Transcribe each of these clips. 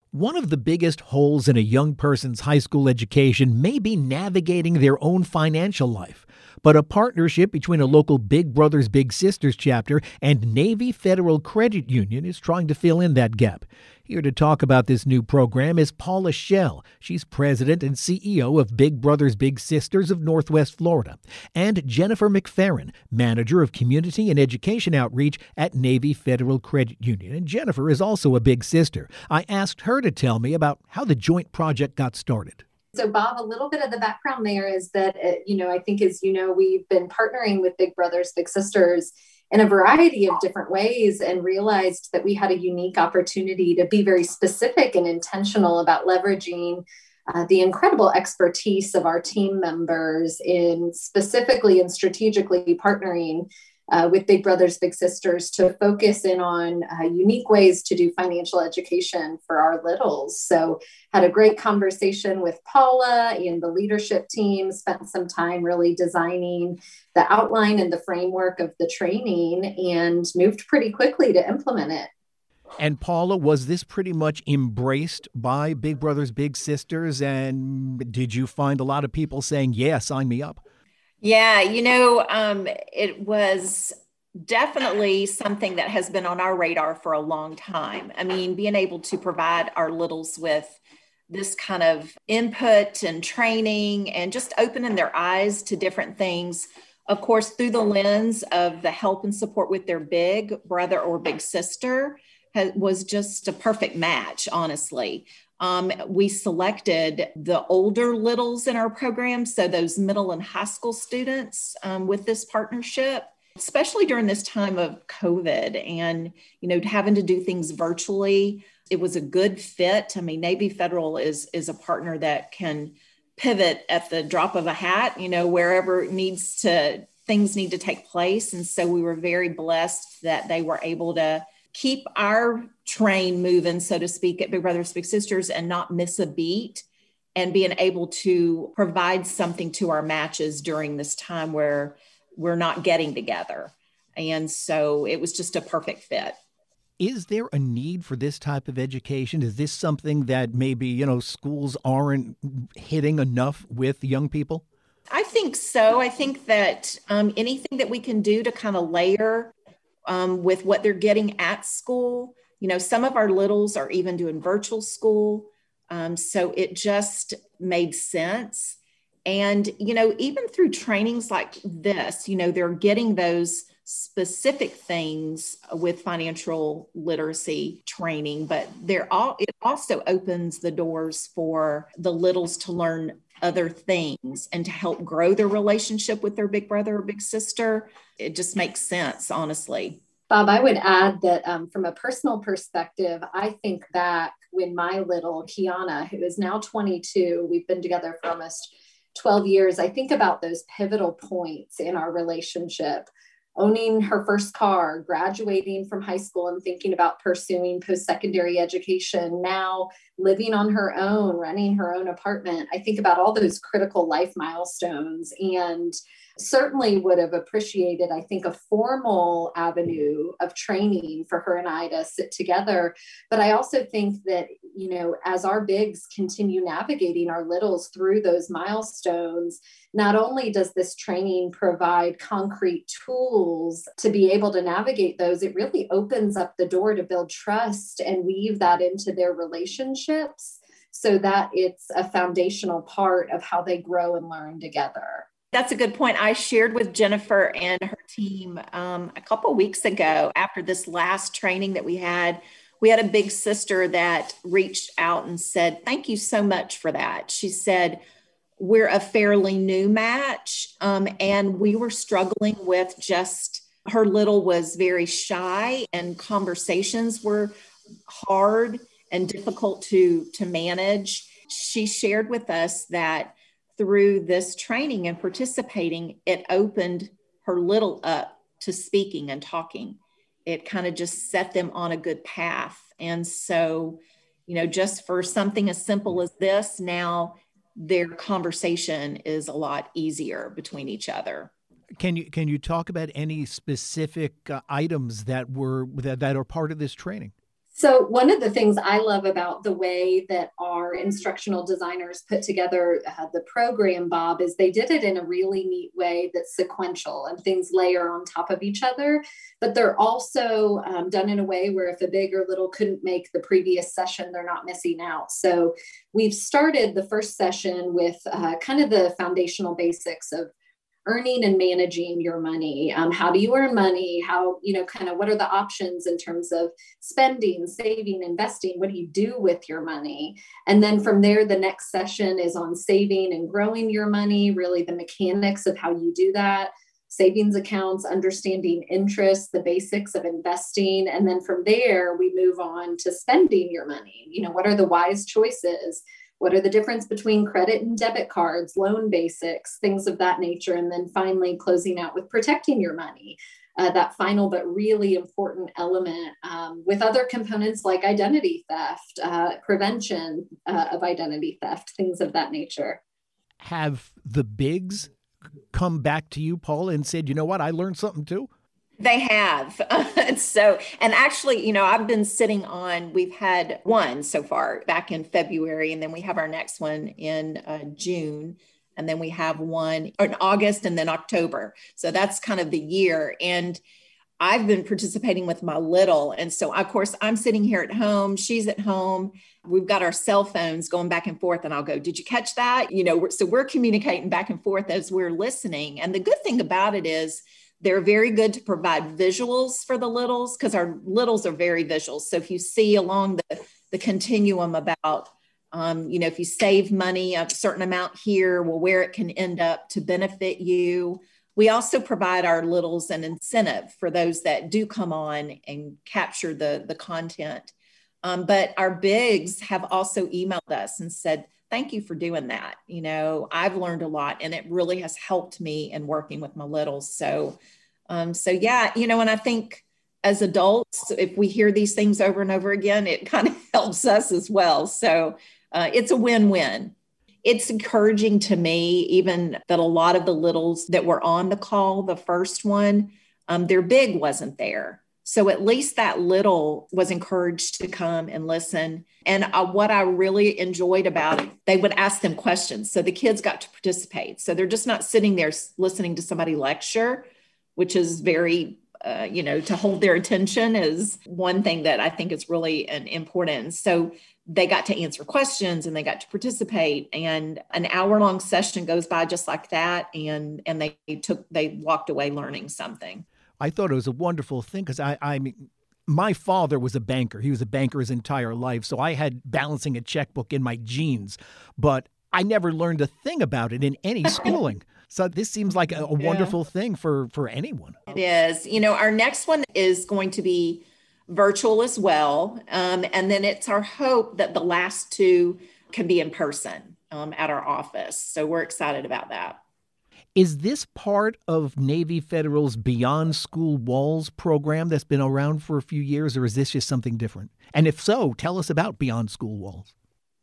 One of the biggest holes in a young person's high school education may be navigating their own financial life. But a partnership between a local Big Brothers Big Sisters chapter and Navy Federal Credit Union is trying to fill in that gap. Here to talk about this new program is Paula Schell. She's president and CEO of Big Brothers Big Sisters of Northwest Florida. And Jennifer McFerrin, manager of community and education outreach at Navy Federal Credit Union. And Jennifer is also a big sister. I asked her to tell me about how the joint project got started. So, Bob, a little bit of the background there is that, I think, as you know, we've been partnering with Big Brothers Big Sisters in a variety of different ways and realized that we had a unique opportunity to be very specific and intentional about leveraging the incredible expertise of our team members in specifically and strategically partnering with Big Brothers Big Sisters to focus in on unique ways to do financial education for our littles. So had a great conversation with Paula and the leadership team, spent some time really designing the outline and the framework of the training and moved pretty quickly to implement it. And Paula, was this pretty much embraced by Big Brothers Big Sisters? And did you find a lot of people saying, yeah, sign me up? Yeah, it was definitely something that has been on our radar for a long time. I mean, being able to provide our littles with this kind of input and training and just opening their eyes to different things, of course, through the lens of the help and support with their big brother or big sister was just a perfect match, honestly. We selected the older littles in our program, so those middle and high school students with this partnership, especially during this time of COVID and, having to do things virtually. It was a good fit. I mean, Navy Federal is a partner that can pivot at the drop of a hat, wherever things need to take place. And so we were very blessed that they were able to keep our train moving, so to speak, at Big Brothers Big Sisters and not miss a beat, and being able to provide something to our matches during this time where we're not getting together. And so it was just a perfect fit. Is there a need for this type of education? Is this something that maybe, schools aren't hitting enough with young people? I think so. I think that anything that we can do to kind of layer with what they're getting at school. Some of our littles are even doing virtual school. So it just made sense. And, even through trainings like this, they're getting those specific things with financial literacy training, but it also opens the doors for the littles to learn other things and to help grow their relationship with their big brother or big sister. It just makes sense, honestly. Bob, I would add that from a personal perspective, I think back when my little Kiana, who is now 22, we've been together for almost 12 years. I think about those pivotal points in our relationship. Owning her first car, graduating from high school and thinking about pursuing post-secondary education, now living on her own, running her own apartment. I think about all those critical life milestones and certainly would have appreciated, I think, a formal avenue of training for her and I to sit together. But I also think that, as our bigs continue navigating our littles through those milestones, not only does this training provide concrete tools to be able to navigate those, it really opens up the door to build trust and weave that into their relationships so that it's a foundational part of how they grow and learn together. That's a good point. I shared with Jennifer and her team a couple of weeks ago after this last training that we had a big sister that reached out and said, "Thank you so much for that." She said, "We're a fairly new match and we were struggling with her little was very shy and conversations were hard and difficult to manage." She shared with us that through this training and participating, it opened her little up to speaking and talking. It kind of just set them on a good path. And so, just for something as simple as this, now their conversation is a lot easier between each other. Can you talk about any specific items that are part of this training? So one of the things I love about the way that our instructional designers put together the program, Bob, is they did it in a really neat way that's sequential and things layer on top of each other. But they're also done in a way where if a big or little couldn't make the previous session, they're not missing out. So we've started the first session with kind of the foundational basics of earning and managing your money. How do you earn money? How, kind of what are the options in terms of spending, saving, investing? What do you do with your money? And then from there, the next session is on saving and growing your money, really the mechanics of how you do that, savings accounts, understanding interest, the basics of investing. And then from there, we move on to spending your money. What are the wise choices? What are the difference between credit and debit cards, loan basics, things of that nature? And then finally closing out with protecting your money, that final but really important element with other components like identity theft, prevention of identity theft, things of that nature. Have the bigs come back to you, Paul, and said, you know what, I learned something too? They have. And actually, I've been sitting on, we've had one so far back in February, and then we have our next one in June, and then we have one in August and then October. So that's kind of the year. And I've been participating with my little. And so, of course, I'm sitting here at home. She's at home. We've got our cell phones going back and forth. And I'll go, did you catch that? So we're communicating back and forth as we're listening. And the good thing about it is, they're very good to provide visuals for the littles because our littles are very visual. So if you see along the continuum about, if you save money, a certain amount here, where it can end up to benefit you. We also provide our littles an incentive for those that do come on and capture the content. But our bigs have also emailed us and said, thank you for doing that. I've learned a lot and it really has helped me in working with my littles. So yeah, and I think as adults, if we hear these things over and over again, it kind of helps us as well. So it's a win-win. It's encouraging to me, even that a lot of the littles that were on the call, the first one, their big wasn't there. So at least that little was encouraged to come and listen. And what I really enjoyed about it, they would ask them questions. So the kids got to participate. So they're just not sitting there listening to somebody lecture, which is very, to hold their attention is one thing that I think is really important. So they got to answer questions and they got to participate, and an hour-long session goes by just like that. And they walked away learning something. I thought it was a wonderful thing because I mean, my father was a banker. He was a banker his entire life. So I had balancing a checkbook in my genes, but I never learned a thing about it in any schooling. So this seems like a wonderful thing for anyone. It is. Our next one is going to be virtual as well. And then it's our hope that the last two can be in person at our office. So we're excited about that. Is this part of Navy Federal's Beyond School Walls program that's been around for a few years, or is this just something different? And if so, tell us about Beyond School Walls.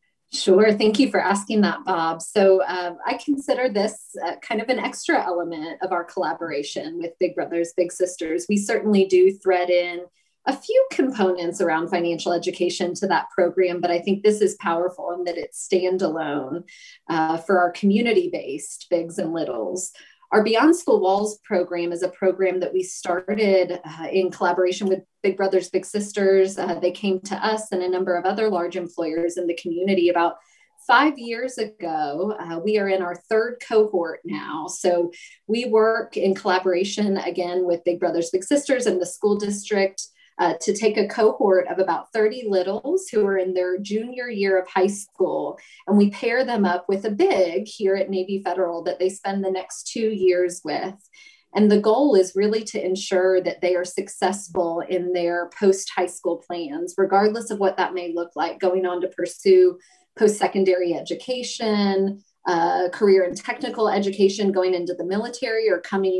Sure. Thank you for asking that, Bob. So I consider this kind of an extra element of our collaboration with Big Brothers Big Sisters. We certainly do thread in a few components around financial education to that program, but I think this is powerful in that it's standalone for our community-based bigs and littles. Our Beyond School Walls program is a program that we started in collaboration with Big Brothers Big Sisters. They came to us and a number of other large employers in the community about 5 years ago. We are in our third cohort now. So we work in collaboration again with Big Brothers Big Sisters and the school district to take a cohort of about 30 littles who are in their junior year of high school. And we pair them up with a big here at Navy Federal that they spend the next 2 years with. And the goal is really to ensure that they are successful in their post-high school plans, regardless of what that may look like, going on to pursue post-secondary education, career and technical education, going into the military, or coming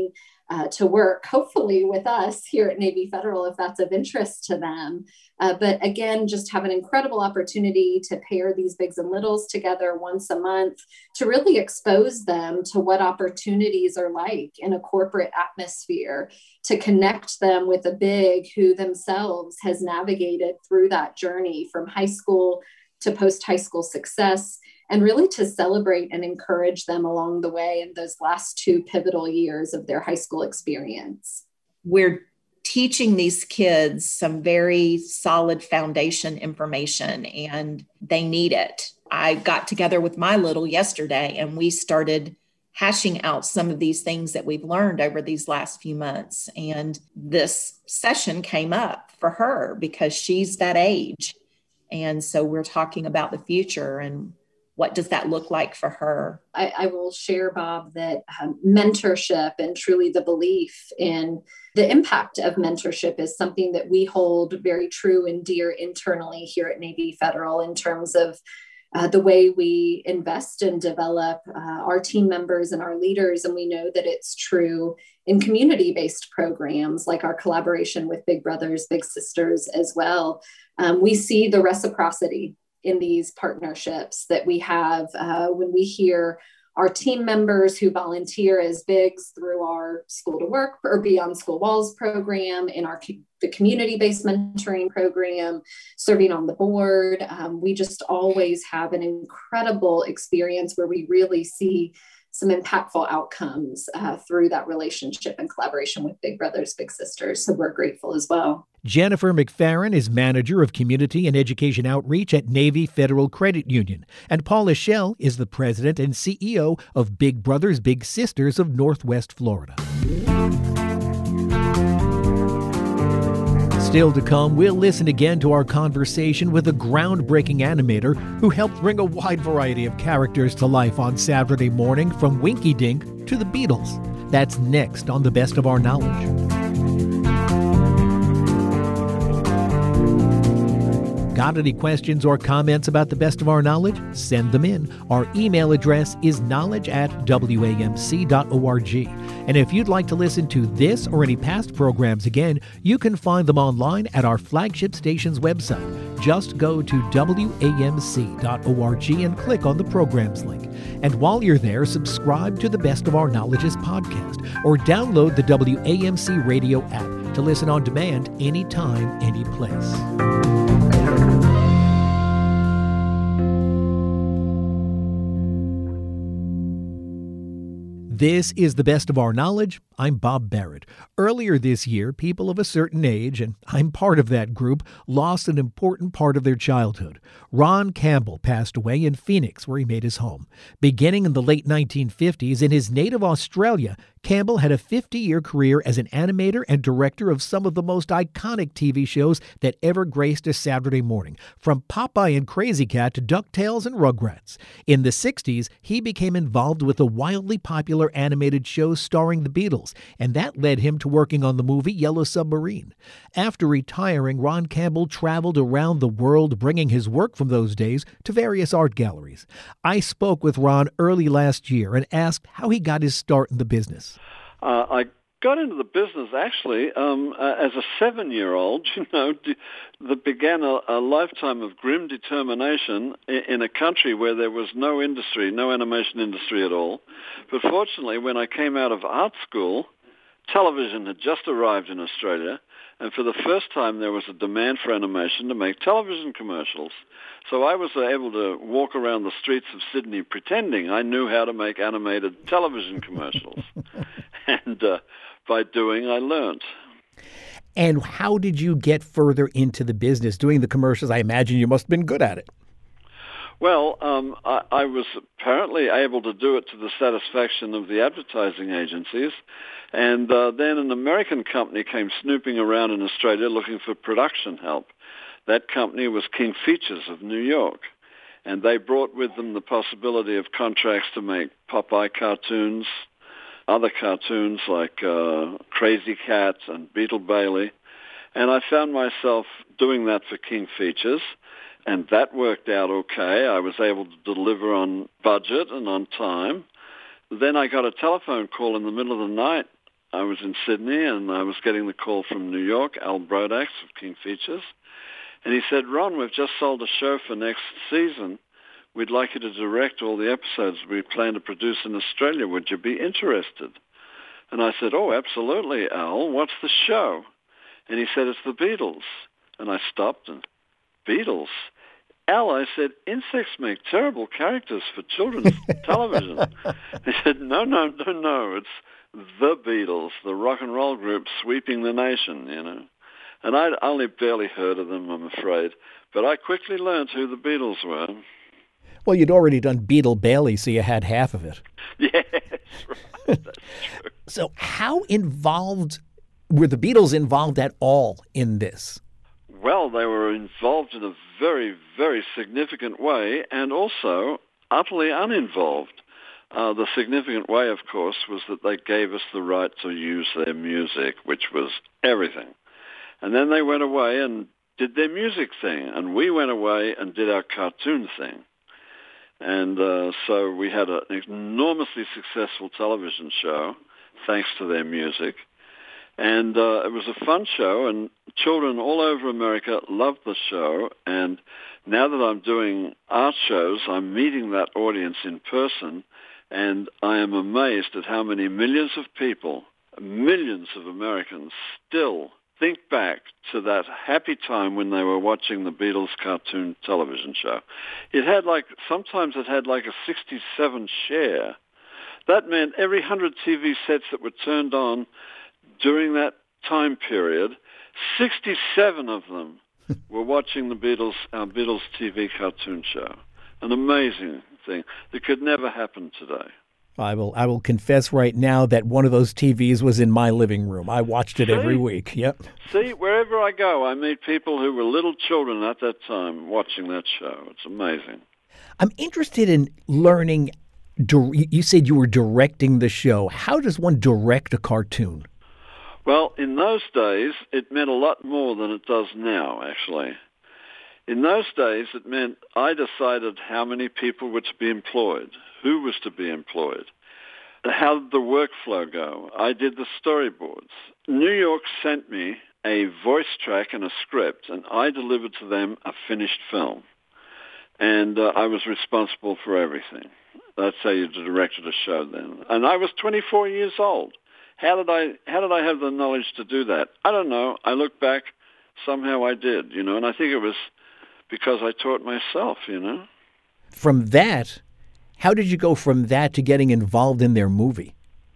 to work, hopefully with us here at Navy Federal, if that's of interest to them. But again, just have an incredible opportunity to pair these bigs and littles together once a month to really expose them to what opportunities are like in a corporate atmosphere, to connect them with a big who themselves has navigated through that journey from high school to post-high school success, and really to celebrate and encourage them along the way in those last 2 pivotal years of their high school experience. We're teaching these kids some very solid foundation information, and they need it. I got together with my little yesterday, and we started hashing out some of these things that we've learned over these last few months. And this session came up for her because she's that age. And so we're talking about the future and what does that look like for her? I will share, Bob, that mentorship and truly the belief in the impact of mentorship is something that we hold very true and dear internally here at Navy Federal in terms of the way we invest and develop our team members and our leaders. And we know that it's true in community-based programs like our collaboration with Big Brothers, Big Sisters as well. We see the reciprocity in these partnerships that we have when we hear our team members who volunteer as bigs through our School to Work or Beyond School Walls program, in the community-based mentoring program, serving on the board. We just always have an incredible experience where we really see some impactful outcomes through that relationship and collaboration with Big Brothers, Big Sisters. So we're grateful as well. Jennifer McFerrin is Manager of Community and Education Outreach at Navy Federal Credit Union, and Paula Schell is the President and CEO of Big Brothers Big Sisters of Northwest Florida. Still to come, we'll listen again to our conversation with a groundbreaking animator who helped bring a wide variety of characters to life on Saturday morning, from Winky Dink to the Beatles. That's next on The Best of Our Knowledge. Got any questions or comments about The Best of Our Knowledge? Send them in. Our email address is knowledge@wamc.org. And if you'd like to listen to this or any past programs again, you can find them online at our flagship station's website. Just go to wamc.org and click on the programs link. And while you're there, subscribe to the Best of Our Knowledge's podcast or download the WAMC radio app to listen on demand anytime, any place. This is The Best of Our Knowledge. I'm Bob Barrett. Earlier this year, people of a certain age, and I'm part of that group, lost an important part of their childhood. Ron Campbell passed away in Phoenix, where he made his home. Beginning in the late 1950s in his native Australia, Campbell had a 50-year career as an animator and director of some of the most iconic TV shows that ever graced a Saturday morning, from Popeye and Crazy Cat to DuckTales and Rugrats. In the 60s, he became involved with a wildly popular animated show starring the Beatles, and that led him to working on the movie Yellow Submarine. After retiring, Ron Campbell traveled around the world, bringing his work from those days to various art galleries. I spoke with Ron early last year and asked how he got his start in the business. I got into the business actually as a 7-year-old, that began a lifetime of grim determination in a country where there was no industry, no animation industry at all. But fortunately, when I came out of art school, television had just arrived in Australia, and for the first time there was a demand for animation to make television commercials. So I was able to walk around the streets of Sydney pretending I knew how to make animated television commercials. And by doing, I learned. And how did you get further into the business? Doing the commercials, I imagine you must have been good at it. Well, I was apparently able to do it to the satisfaction of the advertising agencies. And then an American company came snooping around in Australia looking for production help. That company was King Features of New York. And they brought with them the possibility of contracts to make Popeye cartoons, other cartoons like Crazy Cat and Beetle Bailey. And I found myself doing that for King Features, and that worked out okay. I was able to deliver on budget and on time. Then I got a telephone call in the middle of the night I was in Sydney, and I was getting the call from New York, Al Brodax of King Features, and he said, Ron, we've just sold a show for next season. We'd like you to direct all the episodes we plan to produce in Australia. Would you be interested? And I said, oh, absolutely, Al. What's the show? And he said, it's the Beatles. And I stopped and, Beatles? Al, I said, insects make terrible characters for children's television. He said, no. It's the Beatles, the rock and roll group sweeping the nation, you know. And I'd only barely heard of them, I'm afraid. But I quickly learned who the Beatles were. Well, you'd already done Beetle Bailey, so you had half of it. Yes, right. That's true. So how involved were the Beatles involved at all in this? Well, they were involved in a very, very significant way, and also utterly uninvolved. The significant way, of course, was that they gave us the right to use their music, which was everything. And then they went away and did their music thing, and we went away and did our cartoon thing. And so we had an enormously successful television show, thanks to their music. And it was a fun show, and children all over America loved the show. And now that I'm doing art shows, I'm meeting that audience in person, and I am amazed at how many millions of people, millions of Americans, still think back to that happy time when they were watching the Beatles cartoon television show. Sometimes it had like a 67 share. That meant every 100 TV sets that were turned on during that time period, 67 of them were watching the Beatles TV cartoon show. An amazing thing that could never happen today. I will confess right now that one of those TVs was in my living room. I watched it every week. Yep. See, wherever I go, I meet people who were little children at that time watching that show. It's amazing. I'm interested in learning. You said you were directing the show. How does one direct a cartoon? Well, in those days, it meant a lot more than it does now, actually. In those days, it meant I decided how many people were to be employed, who was to be employed, how did the workflow go. I did the storyboards. New York sent me a voice track and a script, and I delivered to them a finished film. And I was responsible for everything. That's how you directed a show then. And I was 24 years old. How did I have the knowledge to do that? I don't know. I look back, somehow I did, you know, and I think it was because I taught myself, you know. From that, how did you go from that to getting involved in their movie?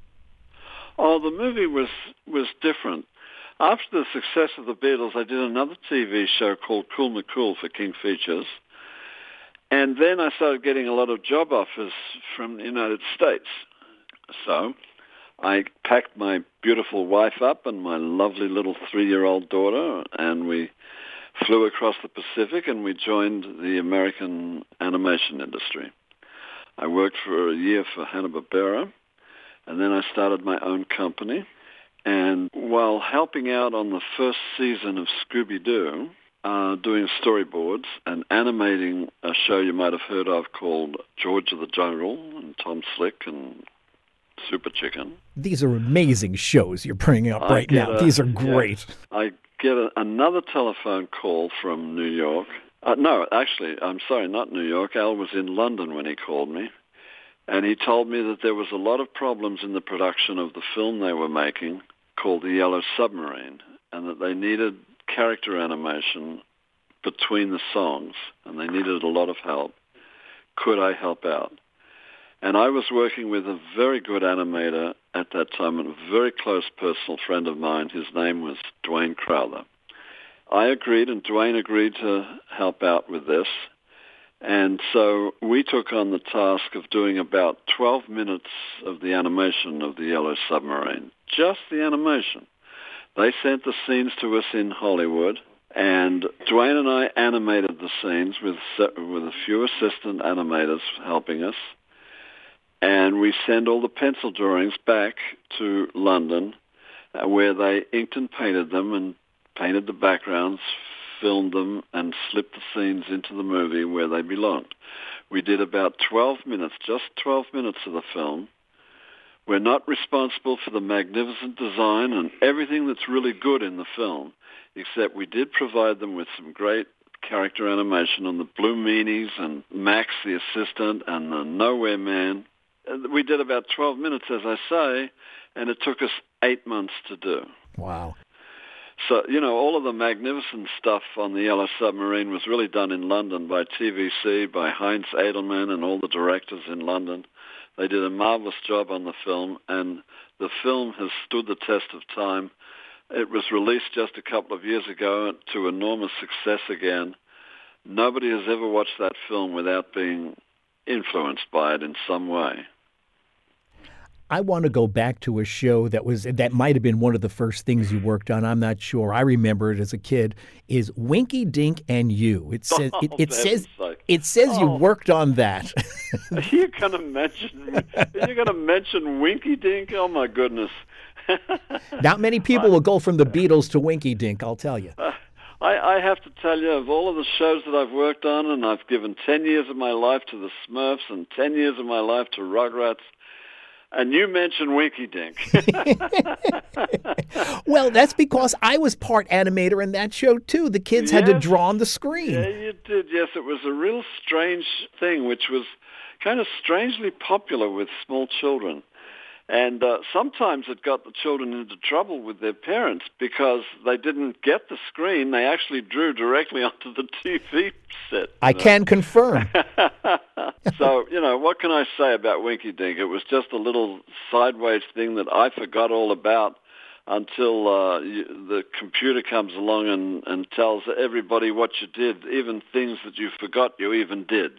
Oh, the movie was different. After the success of the Beatles, I did another TV show called Cool McCool for King Features. And then I started getting a lot of job offers from the United States. So I packed my beautiful wife up and my lovely little 3-year-old daughter, and we flew across the Pacific and we joined the American animation industry. I worked for a year for Hanna-Barbera, and then I started my own company. And while helping out on the first season of Scooby-Doo, doing storyboards and animating a show you might have heard of called George of the Jungle and Tom Slick and Super Chicken. These are amazing shows you're bringing up right now. These are great. Yeah, I get another telephone call from New York. No, actually, I'm sorry, not New York. Al was in London when he called me. And he told me that there was a lot of problems in the production of the film they were making called The Yellow Submarine, and that they needed character animation between the songs, and they needed a lot of help. Could I help out? And I was working with a very good animator at that time, and a very close personal friend of mine. His name was Dwayne Crowther. I agreed, and Dwayne agreed to help out with this. And so we took on the task of doing about 12 minutes of the animation of The Yellow Submarine, just the animation. They sent the scenes to us in Hollywood, and Dwayne and I animated the scenes with a few assistant animators helping us. And we send all the pencil drawings back to London, where they inked and painted them and painted the backgrounds, filmed them, and slipped the scenes into the movie where they belonged. We did about 12 minutes, just 12 minutes of the film. We're not responsible for the magnificent design and everything that's really good in the film, except we did provide them with some great character animation on the Blue Meanies and Max the assistant and the Nowhere Man. We did about 12 minutes, as I say, and it took us 8 months to do. Wow. So, all of the magnificent stuff on the Yellow Submarine was really done in London by TVC, by Heinz Edelman and all the directors in London. They did a marvelous job on the film, and the film has stood the test of time. It was released just a couple of years ago to enormous success again. Nobody has ever watched that film without being influenced by it in some way. I want to go back to a show that might have been one of the first things you worked on. I'm not sure. I remember it as a kid. Is Winky Dink and You? It says you worked on that. You're going to mention Winky Dink? Oh my goodness! Not many people will go from the Beatles to Winky Dink, I'll tell you. I have to tell you, of all of the shows that I've worked on, and I've given 10 years of my life to the Smurfs and 10 years of my life to Rugrats, and you mentioned Winky Dink. Well, that's because I was part animator in that show, too. The kids had to draw on the screen. Yeah, you did, yes. It was a real strange thing, which was kind of strangely popular with small children. And sometimes it got the children into trouble with their parents because they didn't get the screen. They actually drew directly onto the TV set. I can confirm. So, what can I say about Winky Dink? It was just a little sideways thing that I forgot all about until the computer comes along and tells everybody what you did, even things that you forgot you even did,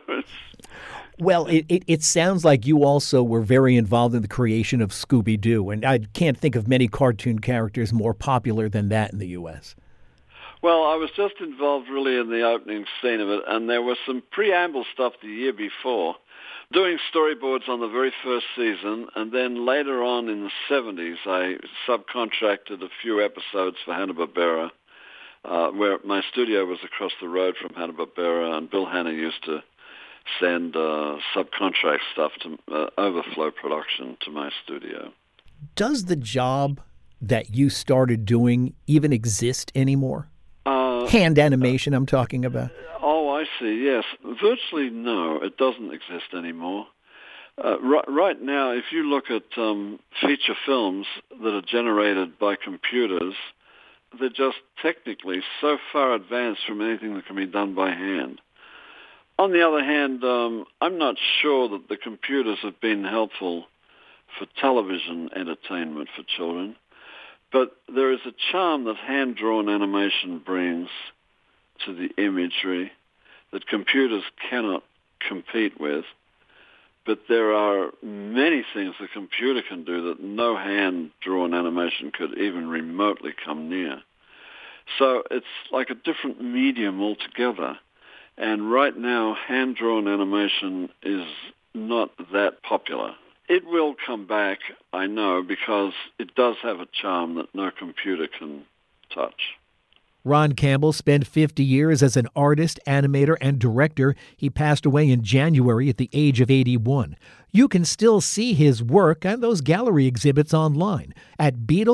Well, it sounds like you also were very involved in the creation of Scooby-Doo, and I can't think of many cartoon characters more popular than that in the U.S. Well, I was just involved really in the opening scene of it, and there was some preamble stuff the year before, doing storyboards on the very first season, and then later on in the 70s, I subcontracted a few episodes for Hanna-Barbera, where my studio was across the road from Hanna-Barbera, and Bill Hanna used to send subcontract stuff to Overflow Production to my studio. Does the job that you started doing even exist anymore? Hand animation I'm talking about. Oh, I see, yes. Virtually no, it doesn't exist anymore. Right now, if you look at feature films that are generated by computers, they're just technically so far advanced from anything that can be done by hand. On the other hand, I'm not sure that the computers have been helpful for television entertainment for children, but there is a charm that hand-drawn animation brings to the imagery that computers cannot compete with. But there are many things the computer can do that no hand-drawn animation could even remotely come near. So it's like a different medium altogether. And right now, hand-drawn animation is not that popular. It will come back, I know, because it does have a charm that no computer can touch. Ron Campbell spent 50 years as an artist, animator, and director. He passed away in January at the age of 81. You can still see his work and those gallery exhibits online at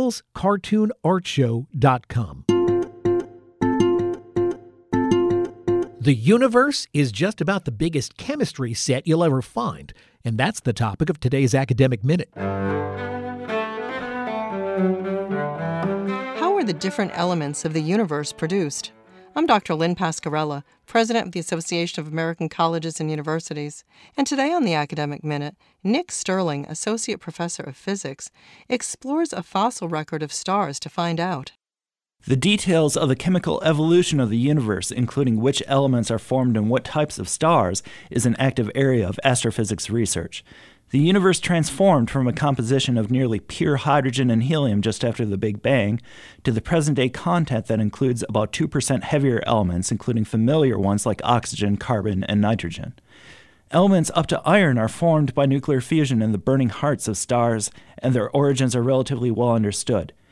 BeatlesCartoonArtShow.com. The universe is just about the biggest chemistry set you'll ever find, and that's the topic of today's Academic Minute. How are the different elements of the universe produced? I'm Dr. Lynn Pascarella, president of the Association of American Colleges and Universities, and today on the Academic Minute, Nick Sterling, associate professor of physics, explores a fossil record of stars to find out. The details of the chemical evolution of the universe, including which elements are formed in what types of stars, is an active area of astrophysics research. The universe transformed from a composition of nearly pure hydrogen and helium just after the Big Bang to the present-day content that includes about 2% heavier elements, including familiar ones like oxygen, carbon, and nitrogen. Elements up to iron are formed by nuclear fusion in the burning hearts of stars, and their origins are relatively well understood.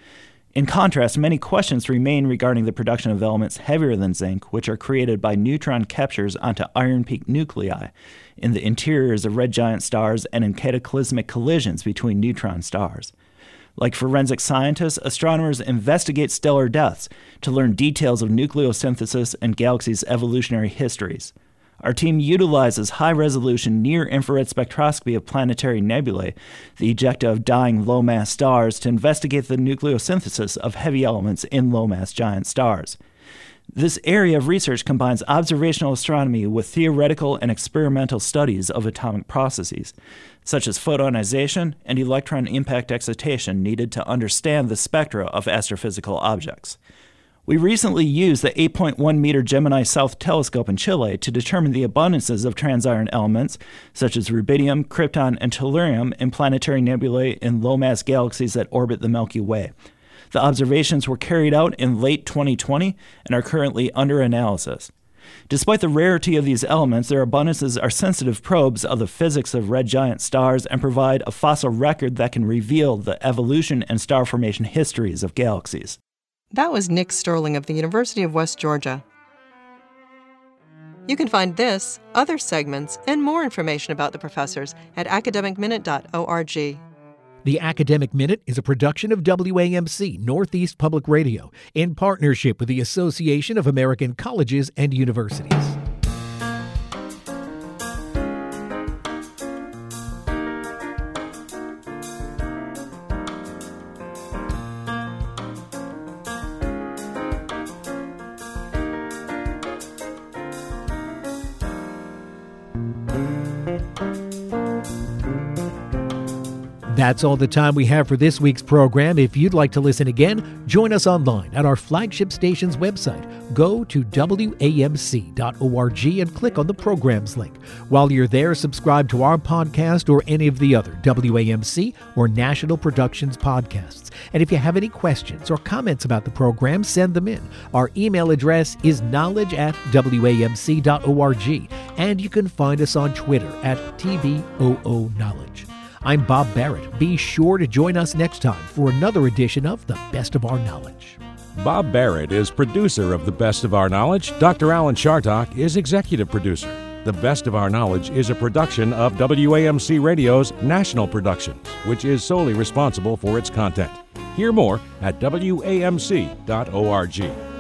In contrast, many questions remain regarding the production of elements heavier than zinc, which are created by neutron captures onto iron peak nuclei in the interiors of red giant stars and in cataclysmic collisions between neutron stars. Like forensic scientists, astronomers investigate stellar deaths to learn details of nucleosynthesis and galaxies' evolutionary histories. Our team utilizes high-resolution near-infrared spectroscopy of planetary nebulae, the ejecta of dying low-mass stars, to investigate the nucleosynthesis of heavy elements in low-mass giant stars. This area of research combines observational astronomy with theoretical and experimental studies of atomic processes, such as photonization and electron impact excitation needed to understand the spectra of astrophysical objects. We recently used the 8.1-meter Gemini South telescope in Chile to determine the abundances of transiron elements, such as rubidium, krypton, and tellurium in planetary nebulae in low-mass galaxies that orbit the Milky Way. The observations were carried out in late 2020 and are currently under analysis. Despite the rarity of these elements, their abundances are sensitive probes of the physics of red giant stars and provide a fossil record that can reveal the evolution and star formation histories of galaxies. That was Nick Sterling of the University of West Georgia. You can find this, other segments, and more information about the professors at academicminute.org. The Academic Minute is a production of WAMC Northeast Public Radio in partnership with the Association of American Colleges and Universities. That's all the time we have for this week's program. If you'd like to listen again, join us online at our flagship station's website. Go to WAMC.org and click on the programs link. While you're there, subscribe to our podcast or any of the other WAMC or National Productions podcasts. And if you have any questions or comments about the program, send them in. Our email address is knowledge@WAMC.org, and you can find us on Twitter at TBOOKnowledge. I'm Bob Barrett. Be sure to join us next time for another edition of The Best of Our Knowledge. Bob Barrett is producer of The Best of Our Knowledge. Dr. Alan Chartock is executive producer. The Best of Our Knowledge is a production of WAMC Radio's National Productions, which is solely responsible for its content. Hear more at WAMC.org.